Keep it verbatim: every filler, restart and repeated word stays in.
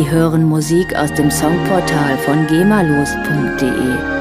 Sie hören Musik aus dem Songportal von gemalos punkt de.